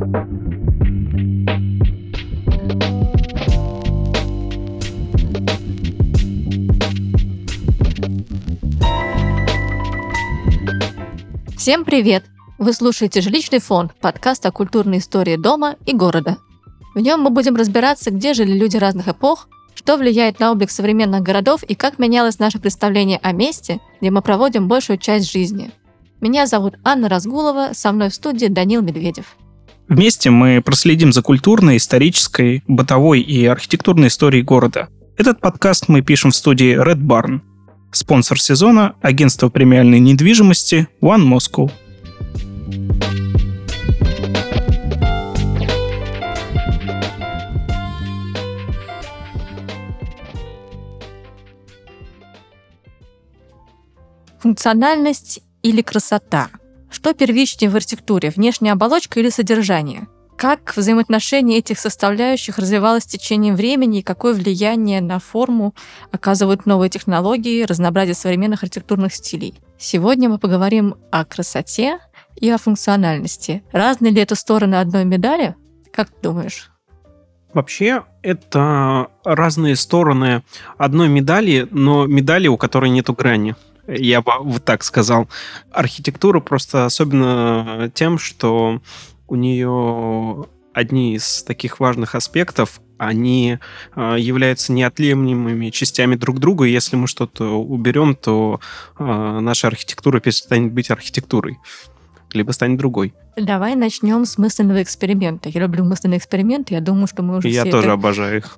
Всем привет! Вы слушаете «Жилищный фонд» — подкаст о культурной истории дома и города. В нем мы будем разбираться, где жили люди разных эпох, что влияет на облик современных городов и как менялось наше представление о месте, где мы проводим большую часть жизни. Меня зовут Анна Разгулова, со мной в студии Данил Медведев. Вместе мы проследим за культурной, исторической, бытовой и архитектурной историей города. Этот подкаст мы пишем в студии Red Barn. Спонсор сезона – агентство премиальной недвижимости One Moscow. Функциональность или красота? Что первичнее в архитектуре – внешняя оболочка или содержание? Как взаимоотношение этих составляющих развивалось с течением времени и какое влияние на форму оказывают новые технологии, разнообразие современных архитектурных стилей? Сегодня мы поговорим о красоте и о функциональности. Разные ли это стороны одной медали? Как ты думаешь? Вообще, это разные стороны одной медали, но медали, у которой нету грани. Я бы вот так сказал. Архитектура просто особенно тем, что у нее одни из таких важных аспектов, они являются неотъемлемыми частями друг друга, и если мы что-то уберем, то наша архитектура перестанет быть архитектурой, либо станет другой. Давай начнем с мысленного эксперимента. Я люблю мысленные эксперименты, я думаю, что мы уже Я тоже обожаю их.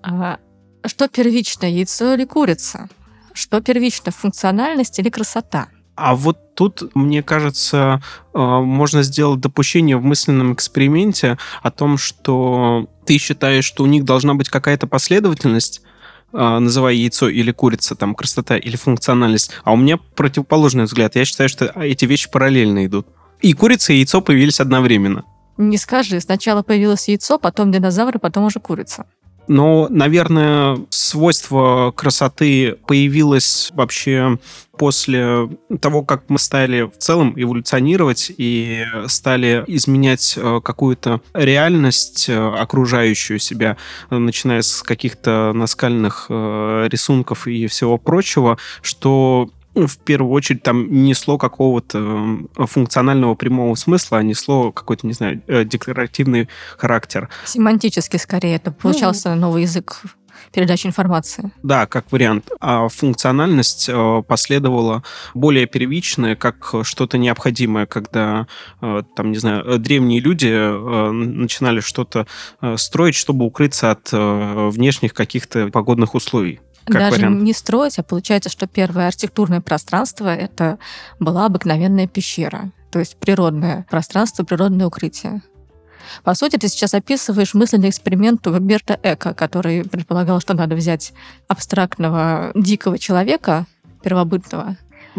Что первично, яйцо или курица? Что первично, функциональность или красота? А вот тут, мне кажется, можно сделать допущение в мысленном эксперименте о том, что ты считаешь, что у них должна быть какая-то последовательность, называя яйцо или курица, там, красота или функциональность, а у меня противоположный взгляд. Я считаю, что эти вещи параллельно идут. И курица, и яйцо появились одновременно. Не скажи, сначала появилось яйцо, потом динозавры, потом уже курица. Но, наверное, свойство красоты появилось вообще после того, как мы стали в целом эволюционировать и стали изменять какую-то реальность, окружающую себя, начиная с каких-то наскальных рисунков и всего прочего, что в первую очередь там несло какого-то функционального прямого смысла, а несло какой-то, не знаю, декларативный характер. Семантически, скорее, это получался новый язык передачи информации. Да, как вариант. А функциональность последовала более первичная, как что-то необходимое, когда, там, не знаю, древние люди начинали что-то строить, чтобы укрыться от внешних каких-то погодных условий. Как даже вариант. Не строить, а получается, что первое архитектурное пространство это была обыкновенная пещера, то есть природное пространство, природное укрытие. По сути, ты сейчас описываешь мысленный эксперимент Умберто Эко, который предполагал, что надо взять абстрактного дикого человека, первобытного,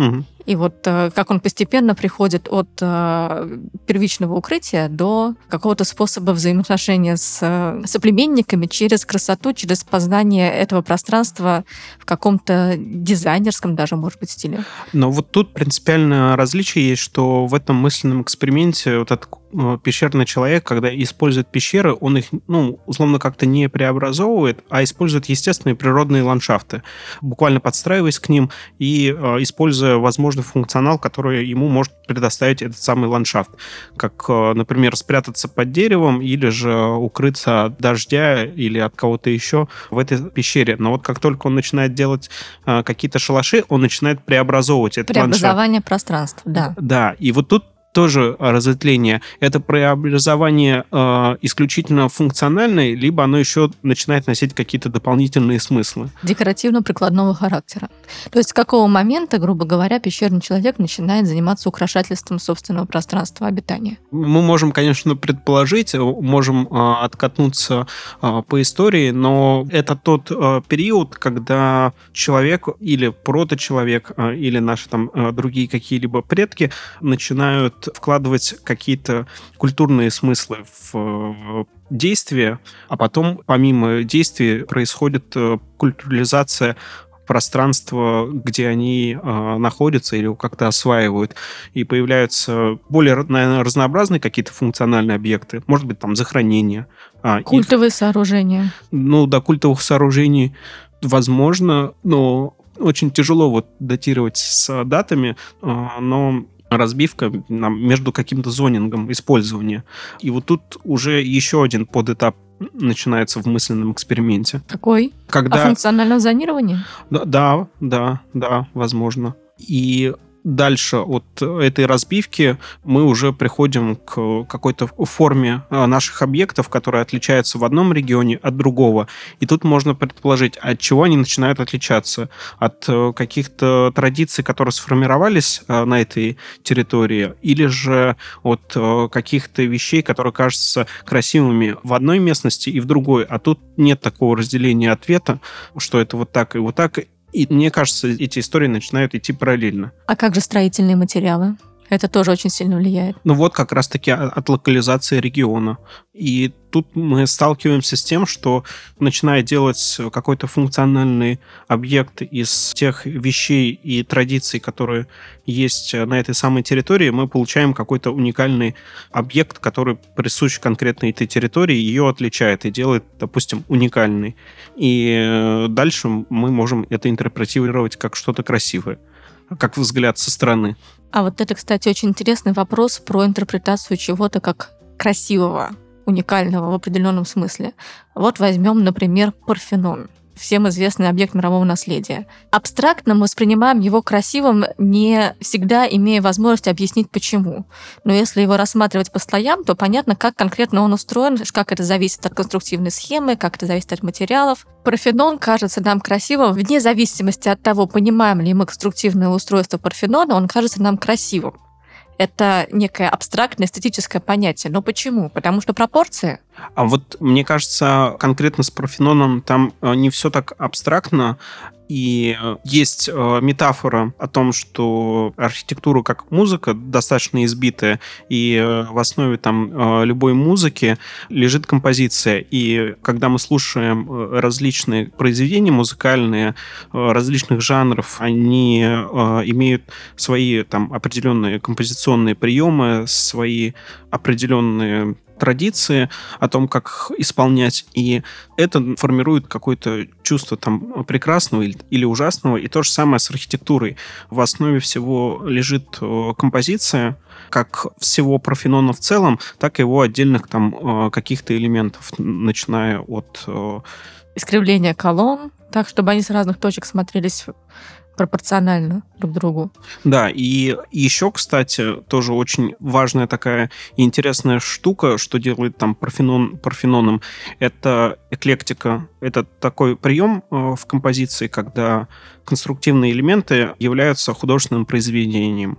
и вот как он постепенно приходит от первичного укрытия до какого-то способа взаимоотношения с соплеменниками через красоту, через познание этого пространства в каком-то дизайнерском даже, может быть, стиле. Но вот тут принципиальное различие есть, что в этом мысленном эксперименте вот этот пещерный человек, когда использует пещеры, он их, условно как-то не преобразовывает, а использует естественные природные ландшафты, буквально подстраиваясь к ним и используя возможный функционал, который ему может предоставить этот самый ландшафт. Как, например, спрятаться под деревом или же укрыться от дождя или от кого-то еще в этой пещере. Но вот как только он начинает делать какие-то шалаши, он начинает преобразовывать этот ландшафт. Преобразование пространства, да. Да, и вот тут тоже разветвление. Это преобразование исключительно функциональное, либо оно еще начинает носить какие-то дополнительные смыслы. Декоративно-прикладного характера. То есть с какого момента, грубо говоря, пещерный человек начинает заниматься украшательством собственного пространства обитания? Мы можем, конечно, предположить, можем откатнуться по истории, но это тот период, когда человек или проточеловек, или наши там другие какие-либо предки начинают вкладывать какие-то культурные смыслы в действия, а потом, помимо действий, происходит культурализация пространство, где они находятся или его как-то осваивают. И появляются более, наверное, разнообразные какие-то функциональные объекты. Может быть, там захоронение. Культовые сооружения. Ну, до культовых сооружений возможно, но очень тяжело вот датировать с датами, но разбивка между каким-то зонингом использования. И вот тут уже еще один подэтап начинается в мысленном эксперименте. Какой? О функциональном зонировании? Да, возможно. И дальше от этой разбивки мы уже приходим к какой-то форме наших объектов, которые отличаются в одном регионе от другого. И тут можно предположить, от чего они начинают отличаться. От каких-то традиций, которые сформировались на этой территории, или же от каких-то вещей, которые кажутся красивыми в одной местности и в другой. А тут нет такого разделения ответа, что это вот так и вот так. И мне кажется, эти истории начинают идти параллельно. А как же строительные материалы? Это тоже очень сильно влияет. Ну вот как раз-таки от локализации региона. И тут мы сталкиваемся с тем, что начиная делать какой-то функциональный объект из тех вещей и традиций, которые есть на этой самой территории, мы получаем какой-то уникальный объект, который присущ конкретно этой территории, ее отличает и делает, допустим, уникальной. И дальше мы можем это интерпретировать как что-то красивое, как взгляд со стороны. А вот это, кстати, очень интересный вопрос про интерпретацию чего-то как красивого, уникального в определенном смысле. Вот возьмем, например, Парфенон. Всем известный объект мирового наследия. Абстрактно мы воспринимаем его красивым, не всегда имея возможность объяснить, почему. Но если его рассматривать по слоям, то понятно, как конкретно он устроен, как это зависит от конструктивной схемы, как это зависит от материалов. Парфенон кажется нам красивым вне зависимости от того, понимаем ли мы конструктивное устройство Парфенона, он кажется нам красивым. Это некое абстрактное эстетическое понятие. Но почему? Потому что пропорции. А вот мне кажется, конкретно с Парфеноном там не все так абстрактно. И есть метафора о том, что архитектура как музыка достаточно избитая, и в основе там любой музыки лежит композиция. И когда мы слушаем различные произведения музыкальные, различных жанров, они имеют свои там определенные композиционные приемы, свои определенные традиции о том, как их исполнять, и это формирует какое-то чувство там прекрасного или ужасного, и то же самое с архитектурой. В основе всего лежит композиция, как всего Парфенона в целом, так и его отдельных там каких-то элементов, начиная от... искривления колонн, так, чтобы они с разных точек смотрелись пропорционально друг другу. Да, и еще, кстати, тоже очень важная такая интересная штука, что делает там Парфеноном, это эклектика. Это такой прием в композиции, когда конструктивные элементы являются художественным произведением.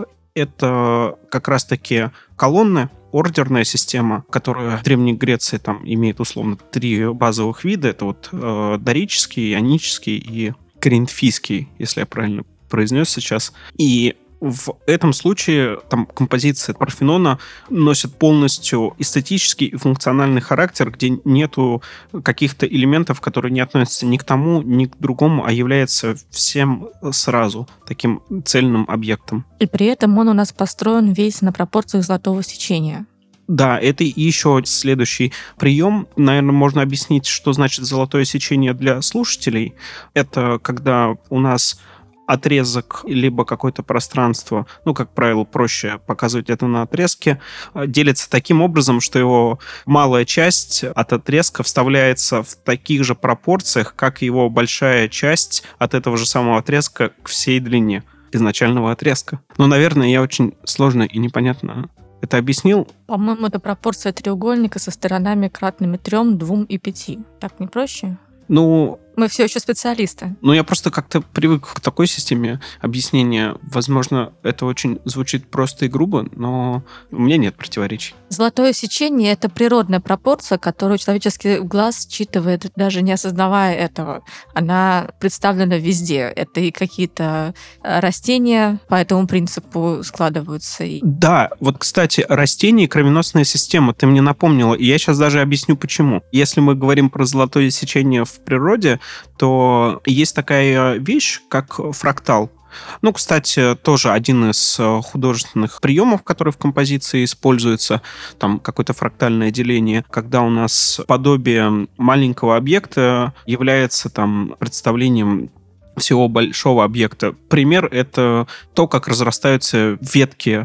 Это как раз-таки колонны, ордерная система, которая в Древней Греции там имеет условно 3 базовых вида. Это вот дорический, ионический и коринфийский, если я правильно произнес сейчас. И в этом случае там композиция Парфенона носит полностью эстетический и функциональный характер, где нету каких-то элементов, которые не относятся ни к тому, ни к другому, а является всем сразу таким цельным объектом. И при этом он у нас построен весь на пропорциях золотого сечения. Да, это и еще следующий прием. Наверное, можно объяснить, что значит золотое сечение для слушателей. Это когда у нас отрезок либо какое-то пространство, ну, как правило, проще показывать это на отрезке, делится таким образом, что его малая часть от отрезка вставляется в таких же пропорциях, как его большая часть от этого же самого отрезка к всей длине изначального отрезка. Но, наверное, я очень сложно и непонятно это объяснил. По-моему, это пропорция треугольника со сторонами кратными 3, 2 и 5. Так не проще? Ну, мы все еще специалисты. Ну, я просто как-то привык к такой системе объяснения. Возможно, это очень звучит просто и грубо, но у меня нет противоречий. Золотое сечение — это природная пропорция, которую человеческий глаз считывает, даже не осознавая этого. Она представлена везде. Это и какие-то растения по этому принципу складываются. Да, вот, кстати, растения и кровеносная система, ты мне напомнила, и я сейчас даже объясню, почему. Если мы говорим про золотое сечение в природе, то есть такая вещь, как фрактал. Ну, кстати, тоже один из художественных приемов, который в композиции используется, там какое-то фрактальное деление, когда у нас подобие маленького объекта является там представлением всего большого объекта. Пример — это то, как разрастаются ветки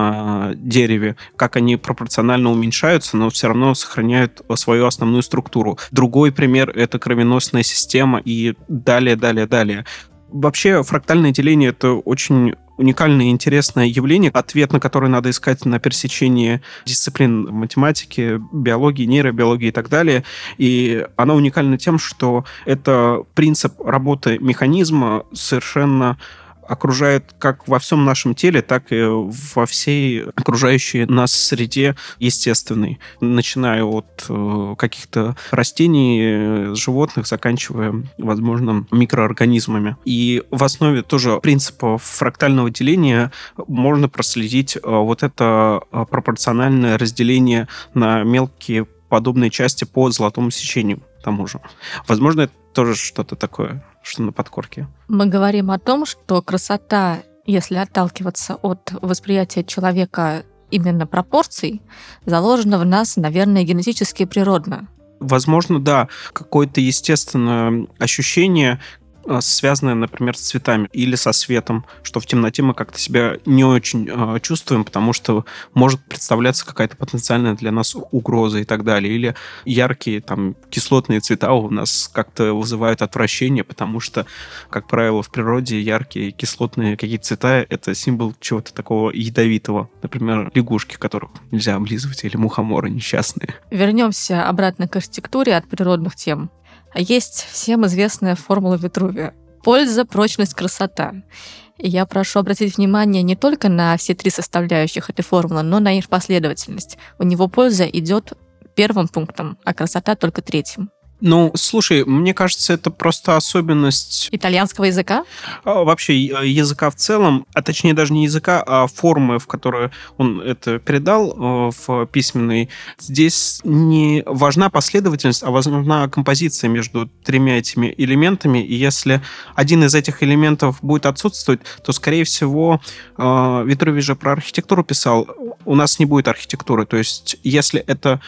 на дереве, как они пропорционально уменьшаются, но все равно сохраняют свою основную структуру. Другой пример — это кровеносная система и далее, далее, далее. Вообще, фрактальное деление — это очень уникальное и интересное явление, ответ на которое надо искать на пересечении дисциплин математики, биологии, нейробиологии и так далее. И оно уникально тем, что это принцип работы механизма совершенно окружает как во всем нашем теле, так и во всей окружающей нас среде естественной, начиная от каких-то растений, животных, заканчивая, возможно, микроорганизмами. И в основе тоже принципа фрактального деления можно проследить вот это пропорциональное разделение на мелкие подобные части по золотому сечению, к тому же. Возможно, это тоже что-то такое, что на подкорке. Мы говорим о том, что красота, если отталкиваться от восприятия человека именно пропорций, заложена в нас, наверное, генетически и природно. Возможно, да, какое-то естественное ощущение, связанное, например, с цветами или со светом, что в темноте мы как-то себя не очень чувствуем, потому что может представляться какая-то потенциальная для нас угроза и так далее. Или яркие там кислотные цвета у нас как-то вызывают отвращение, потому что, как правило, в природе яркие кислотные какие-то цвета — это символ чего-то такого ядовитого. Например, лягушки, которых нельзя облизывать, или мухоморы несчастные. Вернемся обратно к архитектуре от природных тем. Есть всем известная формула Витрувия. Польза, прочность, красота. И я прошу обратить внимание не только на все три составляющих этой формулы, но на их последовательность. У него польза идет первым пунктом, а красота только третьим. Ну, слушай, мне кажется, это просто особенность итальянского языка? Вообще языка в целом, а точнее даже не языка, а формы, в которую он это передал в письменной. Здесь не важна последовательность, а важна композиция между тремя этими элементами. И если один из этих элементов будет отсутствовать, то, скорее всего, Витрувий же про архитектуру писал, у нас не будет архитектуры. То есть если это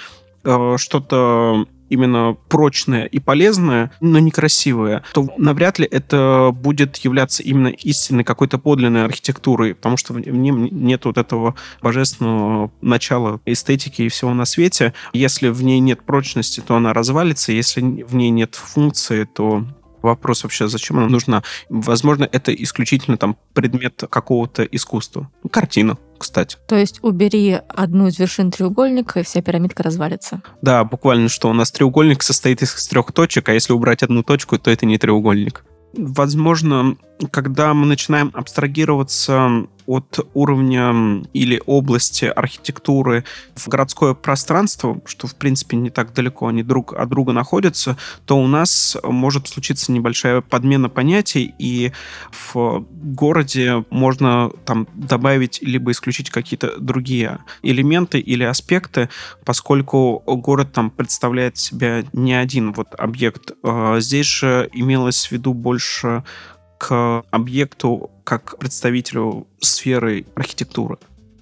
что-то именно прочное и полезное, но некрасивое, то навряд ли это будет являться именно истинной какой-то подлинной архитектурой, потому что в нем нет вот этого божественного начала эстетики и всего на свете. Если в ней нет прочности, то она развалится, если в ней нет функции, то вопрос вообще, зачем она нужна? Возможно, это исключительно там предмет какого-то искусства. Картина, кстати. То есть убери одну из вершин треугольника, и вся пирамидка развалится. Да, буквально, что у нас треугольник состоит из 3 точек, а если убрать одну точку, то это не треугольник. Возможно, когда мы начинаем абстрагироваться от уровня или области архитектуры в городское пространство, что, в принципе, не так далеко они друг от друга находятся, то у нас может случиться небольшая подмена понятий, и в городе можно там добавить либо исключить какие-то другие элементы или аспекты, поскольку город там представляет себя не один вот объект. Здесь же имелось в виду больше к объекту как представителю сферы архитектуры.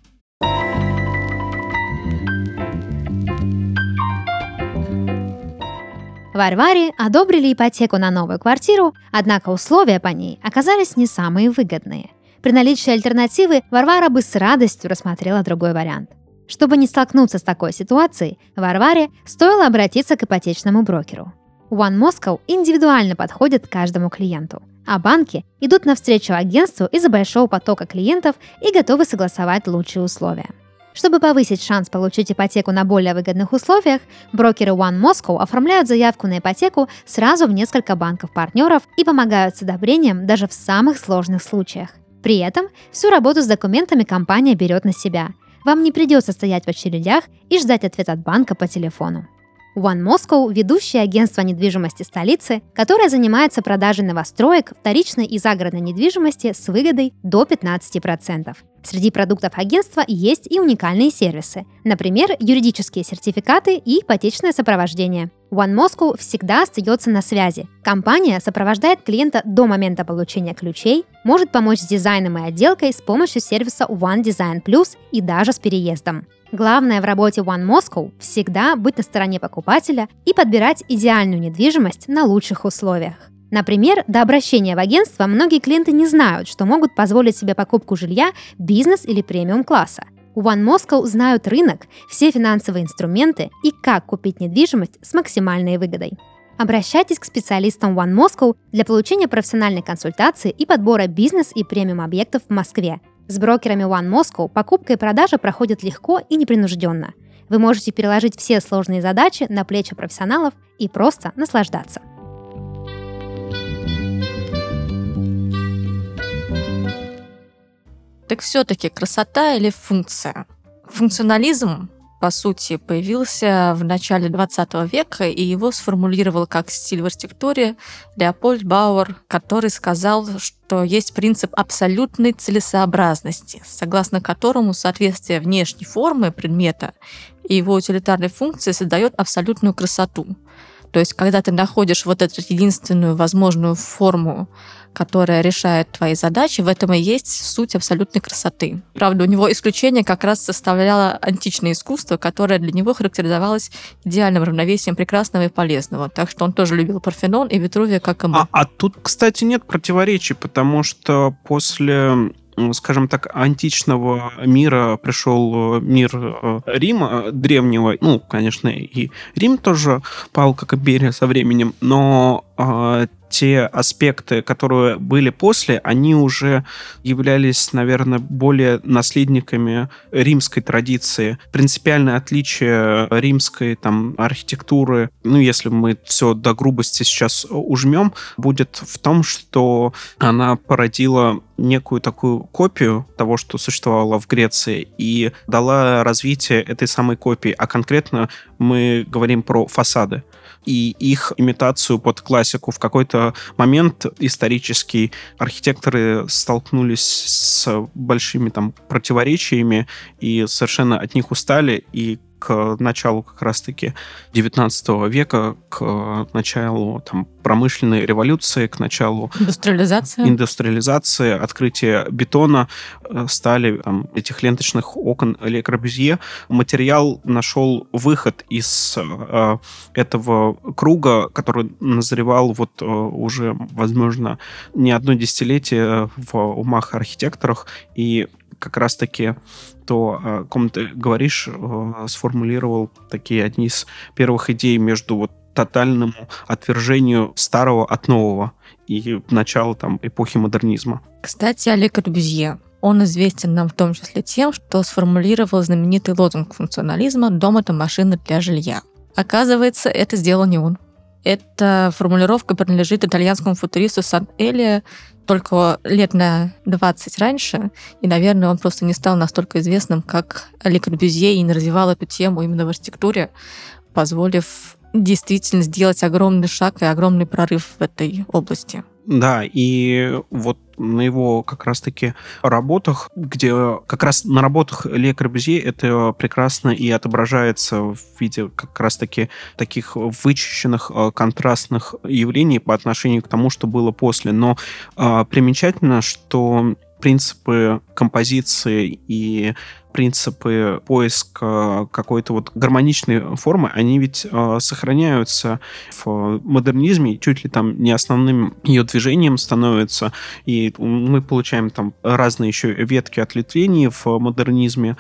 Варваре одобрили ипотеку на новую квартиру, однако условия по ней оказались не самые выгодные. При наличии альтернативы Варвара бы с радостью рассмотрела другой вариант. Чтобы не столкнуться с такой ситуацией, Варваре стоило обратиться к ипотечному брокеру. One Moscow индивидуально подходит к каждому клиенту, а банки идут навстречу агентству из-за большого потока клиентов и готовы согласовать лучшие условия. Чтобы повысить шанс получить ипотеку на более выгодных условиях, брокеры One Moscow оформляют заявку на ипотеку сразу в несколько банков-партнеров и помогают с одобрением даже в самых сложных случаях. При этом всю работу с документами компания берет на себя. Вам не придется стоять в очередях и ждать ответ от банка по телефону. One Moscow – ведущее агентство недвижимости столицы, которое занимается продажей новостроек, вторичной и загородной недвижимости с выгодой до 15%. Среди продуктов агентства есть и уникальные сервисы, например, юридические сертификаты и ипотечное сопровождение. One Moscow всегда остается на связи. Компания сопровождает клиента до момента получения ключей, может помочь с дизайном и отделкой с помощью сервиса One Design Plus и даже с переездом. Главное в работе One Moscow – всегда быть на стороне покупателя и подбирать идеальную недвижимость на лучших условиях. Например, до обращения в агентство многие клиенты не знают, что могут позволить себе покупку жилья бизнес- или премиум-класса. У One Moscow знают рынок, все финансовые инструменты и как купить недвижимость с максимальной выгодой. Обращайтесь к специалистам One Moscow для получения профессиональной консультации и подбора бизнес- и премиум-объектов в Москве. С брокерами One Moscow покупка и продажа проходят легко и непринужденно. Вы можете переложить все сложные задачи на плечи профессионалов и просто наслаждаться. Так все-таки красота или функция? Функционализм, по сути, появился в начале 20 века, и его сформулировал как стиль в архитектуре Леопольд Бауэр, который сказал, что есть принцип абсолютной целесообразности, согласно которому соответствие внешней формы предмета и его утилитарной функции создает абсолютную красоту. То есть, когда ты находишь вот эту единственную возможную форму, которая решает твои задачи, в этом и есть суть абсолютной красоты. Правда, у него исключение как раз составляло античное искусство, которое для него характеризовалось идеальным равновесием прекрасного и полезного. Так что он тоже любил Парфенон и Витрувия, как и мы. А тут, кстати, нет противоречий, потому что после, скажем так, античного мира пришел мир Рима древнего. Ну, конечно, и Рим тоже пал, как Иберия, со временем, но те аспекты, которые были после, они уже являлись, наверное, более наследниками римской традиции. Принципиальное отличие римской там архитектуры, ну, если мы все до грубости сейчас ужмем, будет в том, что она породила некую такую копию того, что существовало в Греции, и дала развитие этой самой копии. А конкретно мы говорим про фасады и их имитацию под классику. В какой-то момент исторический архитекторы столкнулись с большими там противоречиями и совершенно от них устали, и к началу как раз-таки 19 века, к началу там, промышленной революции, к началу индустриализации, открытия бетона, стали там, этих ленточных окон Ле Корбюзье. Материал нашел выход из этого круга, который назревал вот уже, возможно, не одно десятилетие в умах архитекторов, и как раз-таки то, о ком ты говоришь, сформулировал такие одни из первых идей между вот тотальному отвержению старого от нового и начала там эпохи модернизма. Кстати, Ле Корбюзье. Он известен нам в том числе тем, что сформулировал знаменитый лозунг функционализма «Дом – это машина для жилья». Оказывается, это сделал не он. Эта формулировка принадлежит итальянскому футуристу Сан-Элио только лет на 20 раньше, и, наверное, он просто не стал настолько известным, как Ле Корбюзье, и не развивал эту тему именно в архитектуре, позволив действительно сделать огромный шаг и огромный прорыв в этой области. Да, и вот на его как раз-таки работах, где как раз на работах Ле Корбюзье это прекрасно и отображается в виде как раз-таки таких вычищенных контрастных явлений по отношению к тому, что было после. Но примечательно, что принципы композиции и принципы поиска какой-то вот гармоничной формы, они ведь сохраняются в модернизме, чуть ли там не основным ее движением становится, и мы получаем там разные еще ветки ответвлений в модернизме,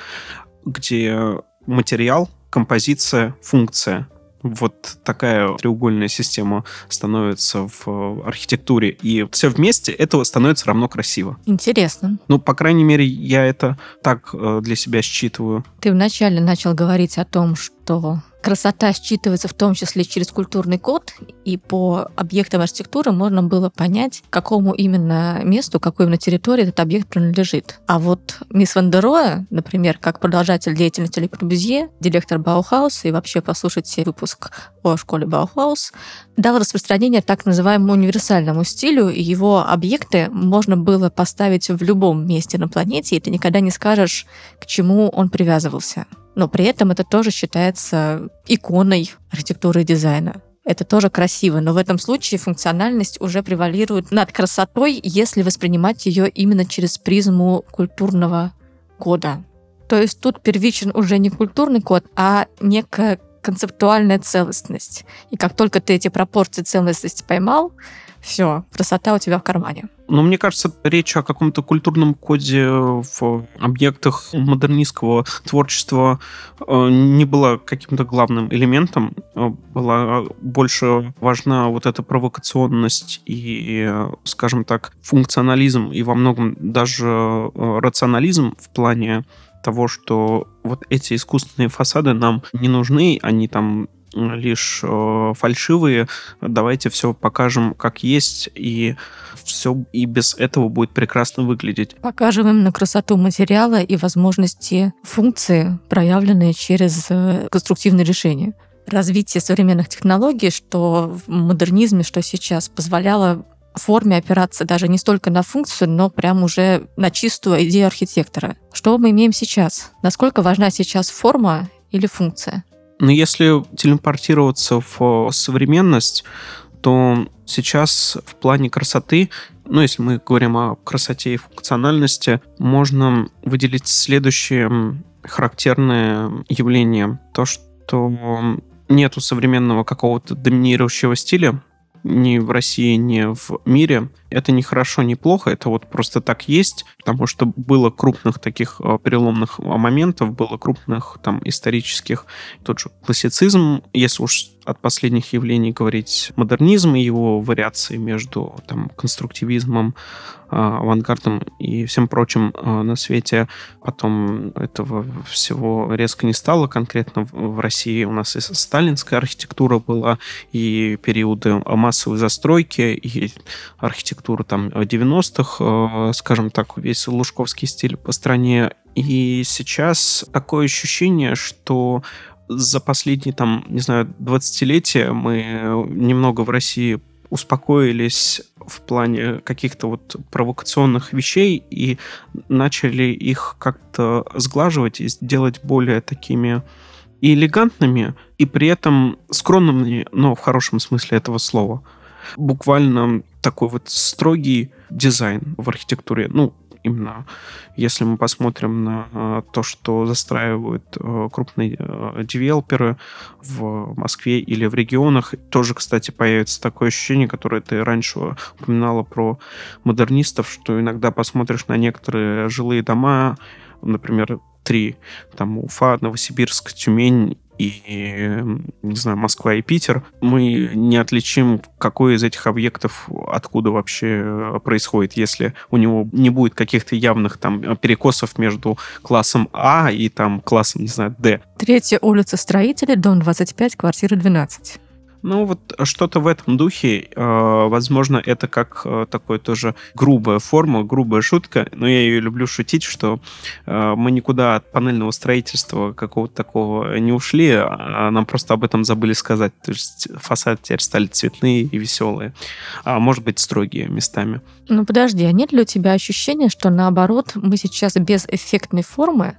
где материал, композиция, функция. Вот такая треугольная система становится в архитектуре. И все вместе этого становится равно красиво. Интересно. Ну, по крайней мере, я это так для себя считываю. Ты вначале начал говорить о том, что красота считывается в том числе через культурный код, и по объектам архитектуры можно было понять, к какому именно месту, какой именно территории этот объект принадлежит. А вот мисс Ван дер Роhe, например, как продолжатель деятельности Ле Корбюзье, директор Баухауса, и вообще послушайте выпуск о школе Баухаус, дал распространение так называемому универсальному стилю, и его объекты можно было поставить в любом месте на планете, и ты никогда не скажешь, к чему он привязывался. Но при этом это тоже считается иконой архитектуры и дизайна. Это тоже красиво, но в этом случае функциональность уже превалирует над красотой, если воспринимать ее именно через призму культурного кода. То есть тут первичен уже не культурный код, а некая концептуальная целостность. И как только ты эти пропорции целостности поймал, все, красота у тебя в кармане. Но мне кажется, речь о каком-то культурном коде в объектах модернистского творчества не была каким-то главным элементом. Была больше важна вот эта провокационность и, скажем так, функционализм и во многом даже рационализм в плане того, что вот эти искусственные фасады нам не нужны, они там лишь фальшивые, давайте все покажем как есть, и все и без этого будет прекрасно выглядеть. Покажем именно красоту материала и возможности функции, проявленные через конструктивные решения. Развитие современных технологий, что в модернизме, что сейчас, позволяло форме опираться даже не столько на функцию, но прям уже на чистую идею архитектора. Что мы имеем сейчас? Насколько важна сейчас форма или функция? Но если телепортироваться в современность, то сейчас в плане красоты, если мы говорим о красоте и функциональности, можно выделить следующее характерное явление. То, что нету современного какого-то доминирующего стиля ни в России, ни в мире. Это не хорошо, не плохо, это вот просто так есть, потому что было крупных таких переломных моментов, было крупных там исторических, тот же классицизм, если уж от последних явлений говорить, модернизм и его вариации между там конструктивизмом, авангардом и всем прочим на свете. Потом этого всего резко не стало. Конкретно в России у нас и сталинская архитектура была, и периоды массовой застройки, и архитектура там 90-х, скажем так, весь лужковский стиль по стране. И сейчас такое ощущение, что за последние, 20-летия мы немного в России успокоились в плане каких-то вот провокационных вещей и начали их как-то сглаживать и сделать более такими и элегантными, и при этом скромными, но в хорошем смысле этого слова. Буквально такой вот строгий дизайн в архитектуре. Именно если мы посмотрим на то, что застраивают крупные девелоперы в Москве или в регионах, тоже, кстати, появится такое ощущение, которое ты раньше упоминала про модернистов, что иногда посмотришь на некоторые жилые дома, например, 3, там Уфа, Новосибирск, Тюмень и, Москва и Питер, мы не отличим, какой из этих объектов откуда вообще происходит, если у него не будет каких-то явных там перекосов между классом А и там классом, Д. 3-я улица Строителей, дом 25, квартира 12. Вот что-то в этом духе. Возможно, это как такой тоже грубая форма, грубая шутка, но я ее люблю шутить, что мы никуда от панельного строительства какого-то такого не ушли, а нам просто об этом забыли сказать. То есть фасады теперь стали цветные и веселые, а может быть, строгие местами. Подожди, а нет ли у тебя ощущения, что наоборот, мы сейчас без эффектной формы,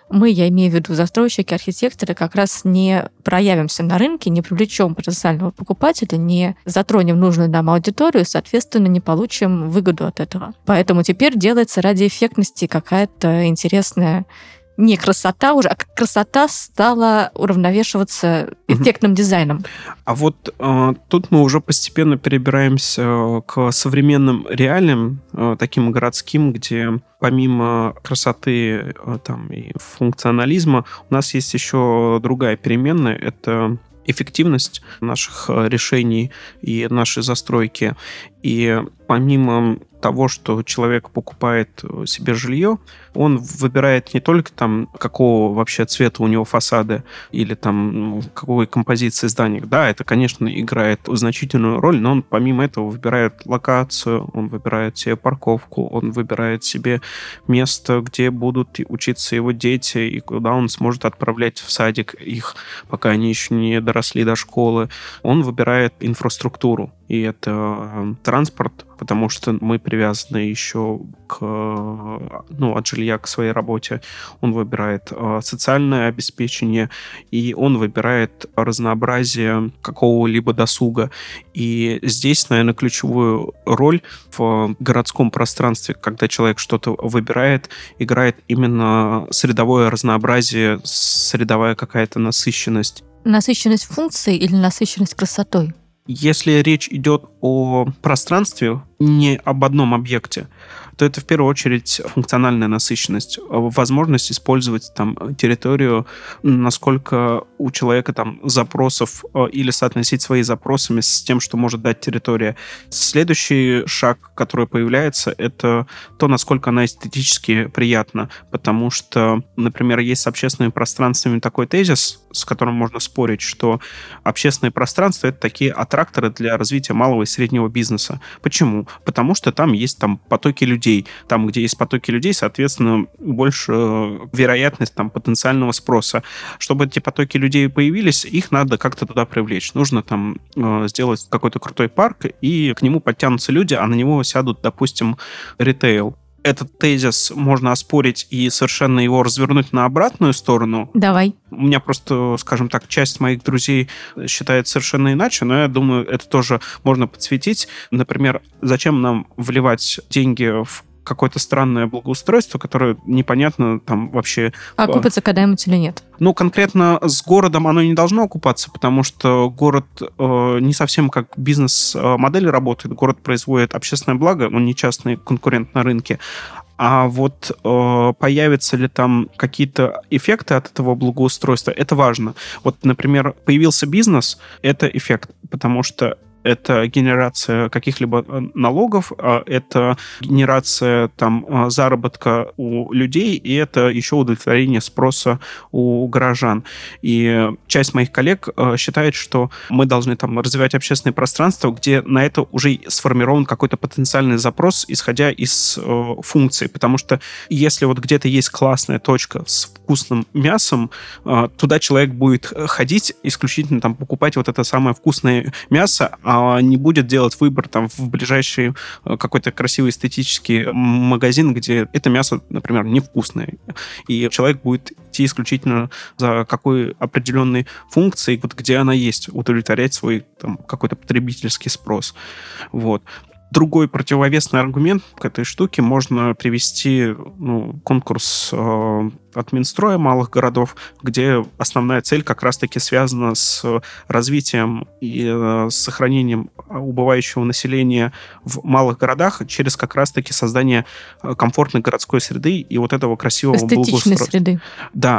я имею в виду застройщики, архитекторы, как раз не проявимся на рынке, не привлечем потенциального покупателя, не затронем нужную нам аудиторию, соответственно, не получим выгоду от этого. Поэтому теперь делается ради эффектности какая-то интересная не красота уже, а красота стала уравновешиваться эффектным дизайном. А вот тут мы уже постепенно перебираемся к современным реалиям, таким городским, где помимо красоты и функционализма у нас есть еще другая переменная. Это эффективность наших решений и нашей застройки. И помимо того, что человек покупает себе жилье, он выбирает не только там, какого вообще цвета у него фасады или там какой композиции зданий. Да, это, конечно, играет значительную роль, но он помимо этого выбирает локацию, он выбирает себе парковку, он выбирает себе место, где будут учиться его дети и куда он сможет отправлять в садик их, пока они еще не доросли до школы. Он выбирает инфраструктуру, и это транспорт, потому что мы привязаны еще от жилья к своей работе. Он выбирает социальное обеспечение, и он выбирает разнообразие какого-либо досуга. И здесь, наверное, ключевую роль в городском пространстве, когда человек что-то выбирает, играет именно средовое разнообразие, средовая какая-то насыщенность. Насыщенность функцией или насыщенность красотой? Если речь идет о пространстве, не об одном объекте, то это в первую очередь функциональная насыщенность, возможность использовать там территорию, насколько у человека там запросов или соотносить свои запросы с тем, что может дать территория. Следующий шаг, который появляется, это то, насколько она эстетически приятна, потому что, например, есть с общественными пространствами такой тезис, с которым можно спорить, что общественные пространства — это такие аттракторы для развития малого и среднего бизнеса. Почему? Потому что там есть там потоки людей. Там, где есть потоки людей, соответственно, больше вероятность там потенциального спроса. Чтобы эти потоки людей появились, их надо как-то туда привлечь. Нужно там сделать какой-то крутой парк, и к нему подтянутся люди, а на него сядут, допустим, ритейл. Этот тезис можно оспорить и совершенно его развернуть на обратную сторону. Давай. У меня просто, скажем так, часть моих друзей считает совершенно иначе, но я думаю, это тоже можно подсветить. Например, зачем нам вливать деньги в какое-то странное благоустройство, которое непонятно там вообще... Окупится когда-нибудь или нет? Ну, конкретно с городом оно не должно окупаться, потому что город не совсем как бизнес-модель работает. Город производит общественное благо, он не частный конкурент на рынке. А вот появятся ли там какие-то эффекты от этого благоустройства, это важно. Вот, например, появился бизнес, это эффект, потому что это генерация каких-либо налогов, это генерация там заработка у людей, и это еще удовлетворение спроса у горожан. И часть моих коллег считает, что мы должны там развивать общественное пространство, где на это уже сформирован какой-то потенциальный запрос, исходя из функций. Потому что если вот где-то есть классная точка с вкусным мясом, туда человек будет ходить исключительно там покупать вот это самое вкусное мясо, не будет делать выбор там в ближайший какой-то красивый эстетический магазин, где это мясо, например, невкусное. И человек будет идти исключительно за какой определенной функцией, вот где она есть, удовлетворять свой там какой-то потребительский спрос. Вот. Другой противовесный аргумент к этой штуке можно привести конкурс от Минстроя малых городов, где основная цель как раз-таки связана с развитием и с сохранением убывающего населения в малых городах через как раз-таки создание комфортной городской среды и вот этого красивого эстетичной среды. Да.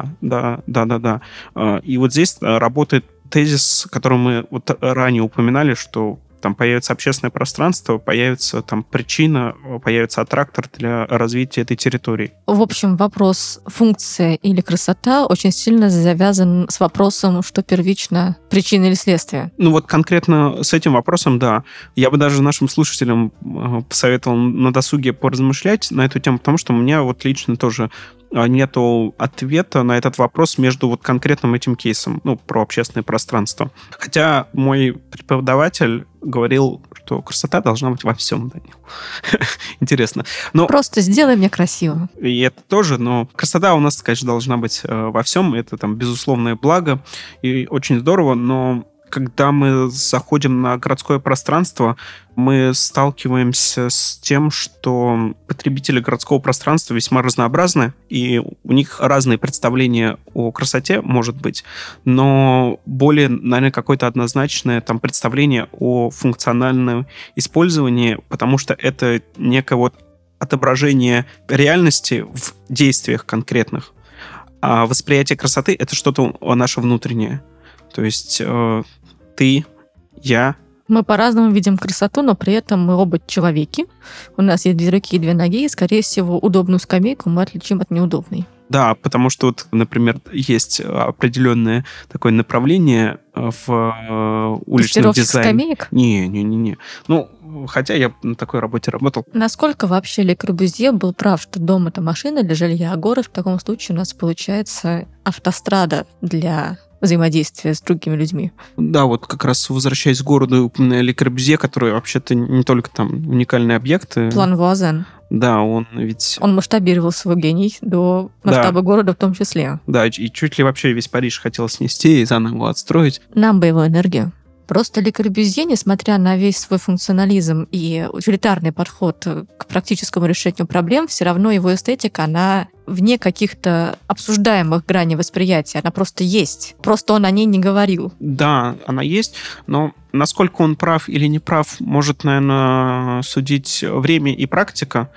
И вот здесь работает тезис, который мы вот ранее упоминали, что там появится общественное пространство, появится там причина, появится аттрактор для развития этой территории. В общем, вопрос функция или красота очень сильно завязан с вопросом, что первично, причина или следствие. Ну вот конкретно с этим вопросом, да. Я бы даже нашим слушателям посоветовал на досуге поразмышлять на эту тему, потому что у меня вот лично тоже нету ответа на этот вопрос между вот конкретным этим кейсом, про общественное пространство. Хотя мой преподаватель говорил, что красота должна быть во всем. Интересно. Просто сделай мне красиво. И это тоже, но красота у нас, конечно, должна быть во всем. Это там безусловное благо и очень здорово, но когда мы заходим на городское пространство, мы сталкиваемся с тем, что потребители городского пространства весьма разнообразны, и у них разные представления о красоте, может быть, но более, наверное, какое-то однозначное там представление о функциональном использовании, потому что это некое вот отображение реальности в действиях конкретных. А восприятие красоты — это что-то наше внутреннее. То есть ты, я, Мы по-разному видим красоту, но при этом мы оба человеки. У нас есть 2 руки и 2 ноги, и, скорее всего, удобную скамейку мы отличим от неудобной. Да, потому что вот, например, есть определенное такое направление в уличном дизайне. Скамеек? Не. Ну, хотя я на такой работе работал. Насколько вообще Ле Корбюзье был прав, что дом — это машина для жилья, а город в таком случае у нас получается автострада для взаимодействия с другими людьми? Да, вот как раз возвращаясь к городу, упоминали Ле Корбюзье, который вообще-то не только там уникальный объект. План Вуазен. Да, он ведь... Он масштабировал свой гений до масштаба города в том числе. Да, и чуть ли вообще весь Париж хотел снести и заново отстроить. Нам бы его энергию. Просто Ле Корбюзье, несмотря на весь свой функционализм и утилитарный подход к практическому решению проблем, все равно его эстетика, она вне каких-то обсуждаемых граней восприятия. Она просто есть. Просто он о ней не говорил. Да, она есть, но насколько он прав или не прав, может, наверное, судить время и практика.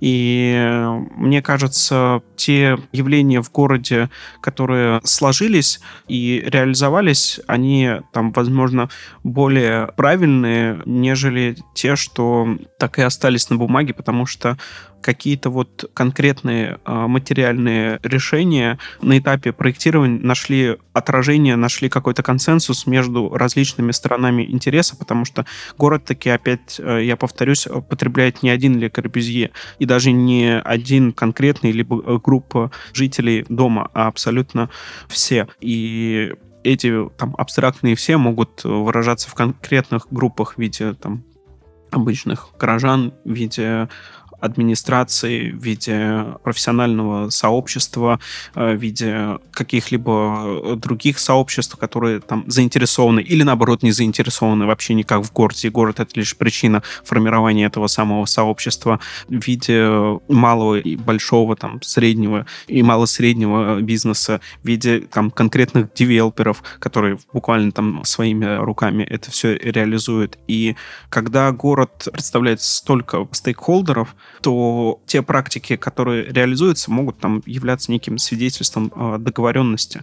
И мне кажется, те явления в городе, которые сложились и реализовались, они там, возможно, более правильные, нежели те, что так и остались на бумаге, потому что какие-то вот конкретные материальные решения на этапе проектирования нашли отражение, нашли какой-то консенсус между различными сторонами интереса, потому что город таки, опять, я повторюсь, потребляет не один Ле Корбюзье, и даже не один конкретный, либо группа жителей дома, а абсолютно все. И эти там абстрактные все могут выражаться в конкретных группах в виде там обычных горожан, в виде администрации, в виде профессионального сообщества, в виде каких-либо других сообществ, которые там заинтересованы или, наоборот, не заинтересованы вообще никак в городе. И город — это лишь причина формирования этого самого сообщества, в виде малого и большого, там, среднего и малосреднего бизнеса, в виде там конкретных девелоперов, которые буквально там своими руками это все реализуют. И когда город представляет столько стейкхолдеров, то те практики, которые реализуются, могут там являться неким свидетельством договоренности.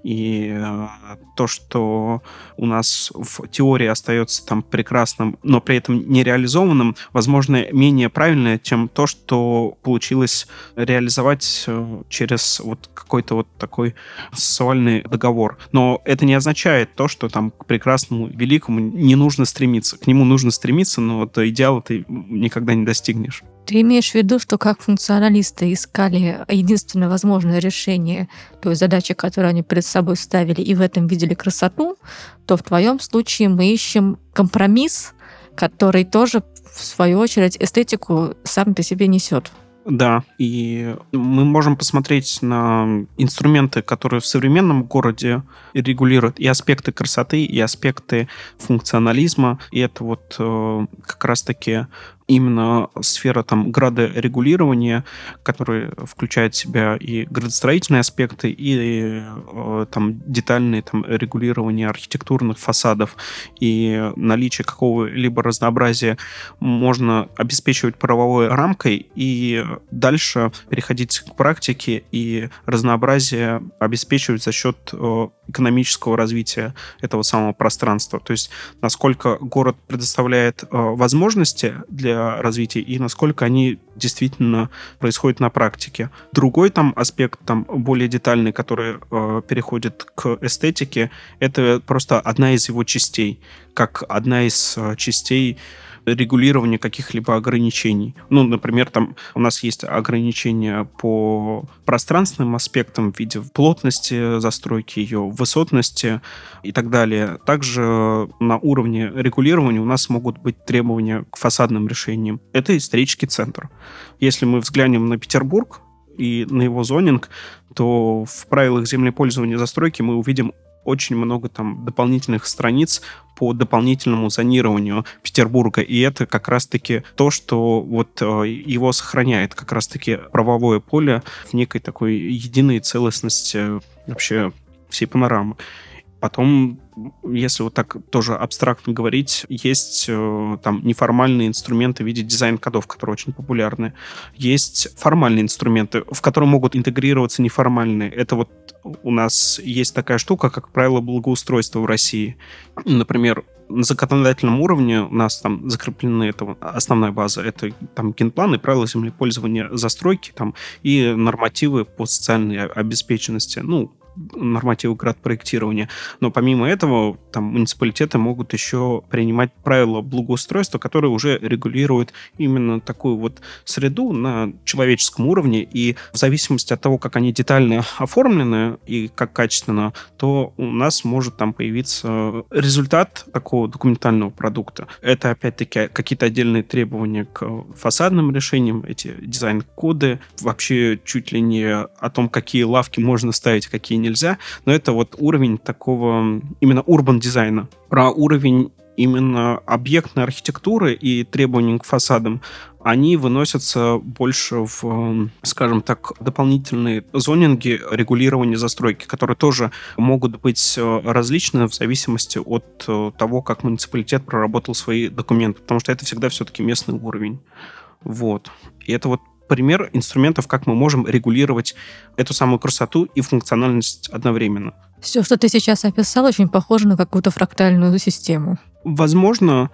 И то, что у нас в теории остается там прекрасным, но при этом нереализованным, возможно, менее правильное, чем то, что получилось реализовать через вот какой-то вот такой социальный договор. Но это не означает то, что там к прекрасному, великому не нужно стремиться. К нему нужно стремиться, но до идеала ты никогда не достигнешь. Ты имеешь в виду, что как функционалисты искали единственное возможное решение той задачи, которую они перед собой ставили, и в этом видели красоту, то в твоем случае мы ищем компромисс, который тоже, в свою очередь, эстетику сам по себе несет. Да, и мы можем посмотреть на инструменты, которые в современном городе регулируют и аспекты красоты, и аспекты функционализма. И это вот как раз-таки именно сфера там градорегулирования, которая включает в себя и градостроительные аспекты, и там детальные там регулирование архитектурных фасадов, и наличие какого-либо разнообразия можно обеспечивать правовой рамкой и дальше переходить к практике и разнообразие обеспечивать за счет экономического развития этого самого пространства. То есть насколько город предоставляет возможности для развития и насколько они действительно происходят на практике. Другой там аспект, там более детальный, который переходит к эстетике, это просто одна из его частей, как одна из частей регулирования каких-либо ограничений. Ну, например, там у нас есть ограничения по пространственным аспектам в виде плотности застройки, ее высотности и так далее. Также на уровне регулирования у нас могут быть требования к фасадным решениям. Это исторический центр. Если мы взглянем на Петербург и на его зонинг, то в правилах землепользования застройки мы увидим очень много там дополнительных страниц по дополнительному зонированию Петербурга, и это как раз-таки то, что вот его сохраняет, как раз-таки правовое поле в некой такой единой целостности вообще всей панорамы. Потом, если вот так тоже абстрактно говорить, есть там неформальные инструменты в виде дизайн-кодов, которые очень популярны. Есть формальные инструменты, в которые могут интегрироваться неформальные. Это вот у нас есть такая штука, как правило благоустройства в России. Например, на законодательном уровне у нас там закреплены основная база, это там генплан и правила землепользования застройки там, и нормативы по социальной обеспеченности, нормативы градпроектирования. Но помимо этого, там муниципалитеты могут еще принимать правила благоустройства, которые уже регулируют именно такую вот среду на человеческом уровне, и в зависимости от того, как они детально оформлены и как качественно, то у нас может там появиться результат такого документального продукта. Это, опять-таки, какие-то отдельные требования к фасадным решениям, эти дизайн-коды, вообще чуть ли не о том, какие лавки можно ставить, какие нельзя, но это вот уровень такого именно урбан дизайна. Про уровень именно объектной архитектуры и требований к фасадам, они выносятся больше в, скажем так, дополнительные зонинги регулирования застройки, которые тоже могут быть различны в зависимости от того, как муниципалитет проработал свои документы, потому что это всегда все-таки местный уровень. Вот. И это вот пример инструментов, как мы можем регулировать эту самую красоту и функциональность одновременно. Все, что ты сейчас описал, очень похоже на какую-то фрактальную систему. Возможно,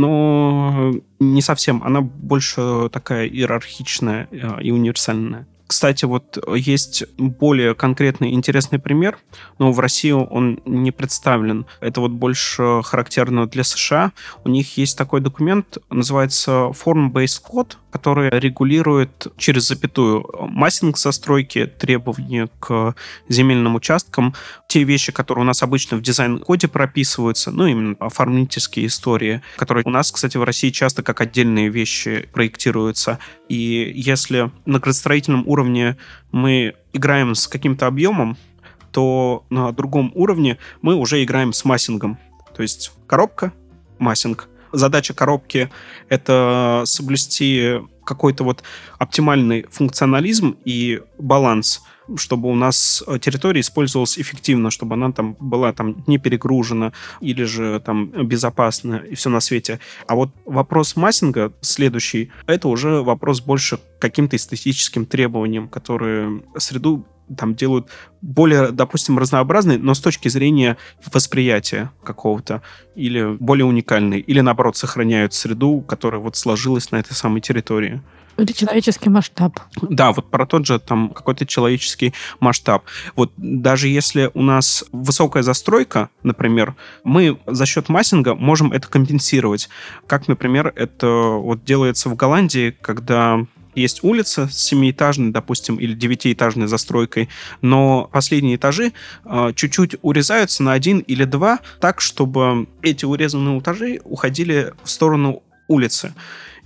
но не совсем. Она больше такая иерархичная и универсальная. Кстати, вот есть более конкретный интересный пример, но в России он не представлен. Это вот больше характерно для США. У них есть такой документ, называется Form-Based Code, который регулирует через запятую массинг застройки, требования к земельным участкам, те вещи, которые у нас обычно в дизайн-коде прописываются, именно оформительские истории, которые у нас, кстати, в России часто как отдельные вещи проектируются. И если на градостроительном уровне мы играем с каким-то объемом, то на другом уровне мы уже играем с массингом. То есть коробка, массинг. Задача коробки — это соблюсти какой-то вот оптимальный функционализм и баланс, чтобы у нас территория использовалась эффективно, чтобы она там была там не перегружена или же там безопасна и все на свете. А вот вопрос массинга следующий, это уже вопрос больше к каким-то эстетическим требованиям, которые среду там делают более, допустим, разнообразной, но с точки зрения восприятия какого-то, или более уникальной, или, наоборот, сохраняют среду, которая вот сложилась на этой самой территории. Это человеческий масштаб. Да, вот про тот же там какой-то человеческий масштаб. Вот даже если у нас высокая застройка, например, мы за счет массинга можем это компенсировать. Как, например, это вот делается в Голландии, когда есть улица с 7-этажной, допустим, или 9-этажной застройкой, но последние этажи чуть-чуть урезаются на 1 или 2, так, чтобы эти урезанные этажи уходили в сторону улицы.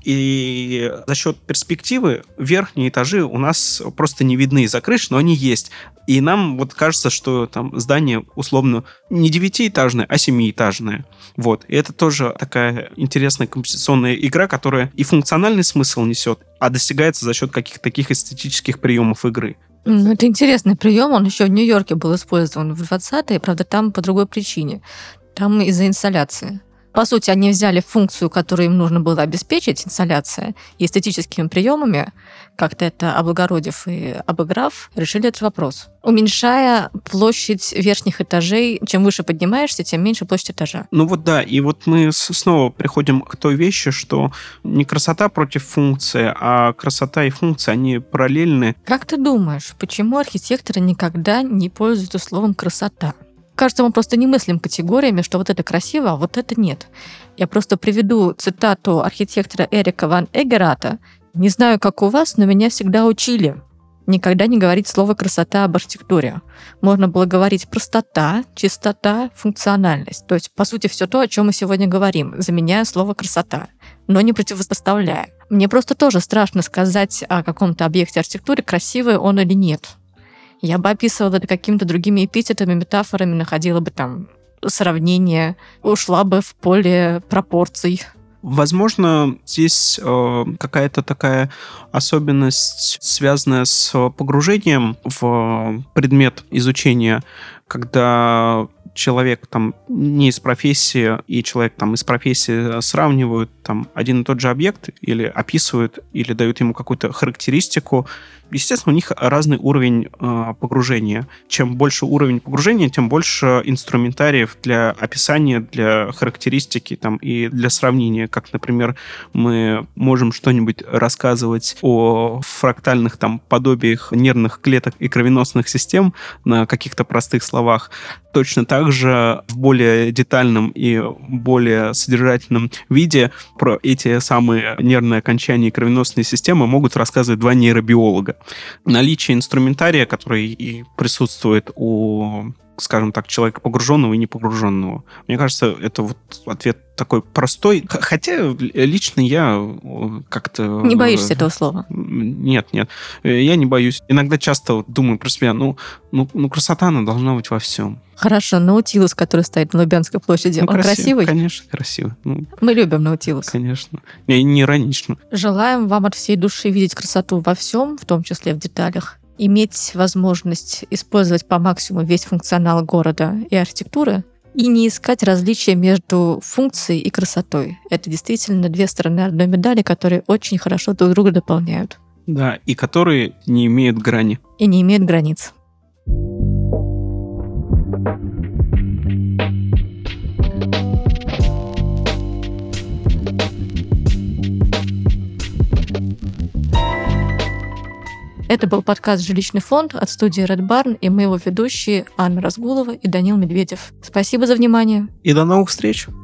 И за счет перспективы верхние этажи у нас просто не видны из-за крыш, но они есть. И нам вот кажется, что там здание условно не 9-этажное, а 7-этажное. Вот. И это тоже такая интересная композиционная игра, которая и функциональный смысл несет, а достигается за счет каких-то таких эстетических приемов игры. Это интересный прием, он еще в Нью-Йорке был использован в 20-е, правда, там по другой причине. Там из-за инсоляции. По сути, они взяли функцию, которую им нужно было обеспечить, инсоляция, и эстетическими приемами, как-то это облагородив и обыграв, решили этот вопрос. Уменьшая площадь верхних этажей, чем выше поднимаешься, тем меньше площадь этажа. Вот да, и вот мы снова приходим к той вещи, что не красота против функции, а красота и функция, они параллельны. Как ты думаешь, почему архитекторы никогда не пользуются словом «красота»? Кажется, мы просто не мыслим категориями, что вот это красиво, а вот это нет. Я просто приведу цитату архитектора Эрика ван Эггерата. «Не знаю, как у вас, но меня всегда учили никогда не говорить слово «красота» об архитектуре. Можно было говорить простота, чистота, функциональность. То есть, по сути, все то, о чем мы сегодня говорим, заменяя слово «красота», но не противопоставляя. Мне просто тоже страшно сказать о каком-то объекте архитектуры, красивый он или нет. Я бы описывала это какими-то другими эпитетами, метафорами, находила бы там сравнение, ушла бы в поле пропорций. Возможно, здесь какая-то такая особенность, связанная с погружением в предмет изучения, когда человек там не из профессии и человек там из профессии сравнивают там один и тот же объект или описывают, или дают ему какую-то характеристику, естественно, у них разный уровень погружения. Чем больше уровень погружения, тем больше инструментариев для описания, для характеристики там, и для сравнения. Как, например, мы можем что-нибудь рассказывать о фрактальных там подобиях нервных клеток и кровеносных систем на каких-то простых словах. Точно так же в более детальном и более содержательном виде про эти самые нервные окончания и кровеносные системы могут рассказывать два нейробиолога. Наличие инструментария, который и присутствует у, скажем так, человека погруженного и непогруженного. Мне кажется, это вот ответ такой простой. Хотя лично я как-то... Не боишься этого слова? Нет. Я не боюсь. Иногда часто думаю про себя, красота, она должна быть во всем. Хорошо, Наутилус, который стоит на Лубянской площади, он красивый? Конечно, красивый. Мы любим Наутилус. Конечно. Не иронично. Желаем вам от всей души видеть красоту во всем, в том числе в деталях, иметь возможность использовать по максимуму весь функционал города и архитектуры, и не искать различия между функцией и красотой. Это действительно две стороны одной медали, которые очень хорошо друг друга дополняют. Да, и которые не имеют грани. И не имеют границ. Это был подкаст «Жилищный фонд» от студии Red Barn, и мы его ведущие Анна Разгулова и Данил Медведев. Спасибо за внимание. И до новых встреч!